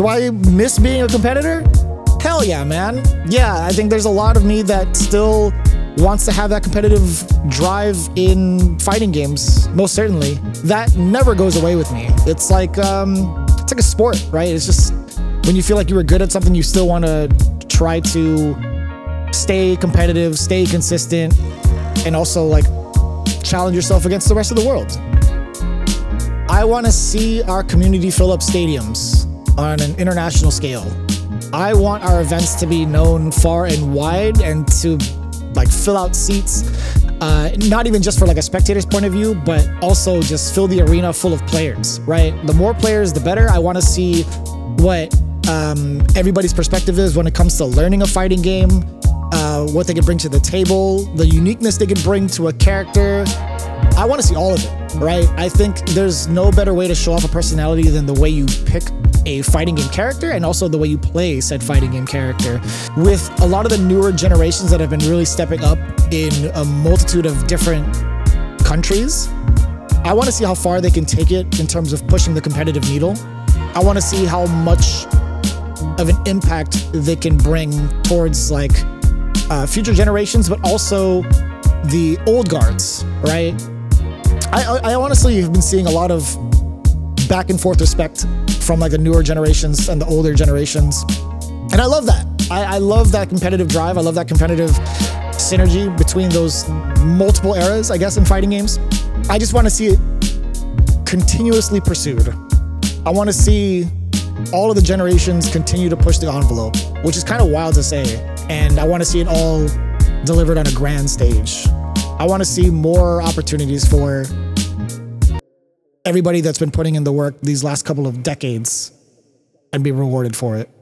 Do I miss being a competitor? Hell yeah, man. Yeah, I think there's a lot of me that still wants to have that competitive drive in fighting games, most certainly. That never goes away with me. It's like a sport, right? It's just when you feel like you were good at something, you still want to try to stay competitive, stay consistent, and also like challenge yourself against the rest of the world. I want to see our community fill up stadiums on an international scale. I want our events to be known far and wide and to like fill out seats, not even just for like a spectator's point of view, but also just fill the arena full of players, right? The more players, the better. I want to see what everybody's perspective is when it comes to learning a fighting game, what they can bring to the table, the uniqueness they can bring to a character. I want to see all of it, right? I think there's no better way to show off a personality than the way you pick a fighting game character and also the way you play said fighting game character. With a lot of the newer generations that have been really stepping up in a multitude of different countries, I want to see how far they can take it in terms of pushing the competitive needle. I want to see how much of an impact they can bring towards like future generations, but also the old guards, right? I honestly have been seeing a lot of back and forth respect from like the newer generations and the older generations. And I love that. I love that competitive drive. I love that competitive synergy between those multiple eras, I guess, in fighting games. I just want to see it continuously pursued. I want to see all of the generations continue to push the envelope, which is kind of wild to say. And I want to see it all delivered on a grand stage. I want to see more opportunities for everybody that's been putting in the work these last couple of decades and be rewarded for it.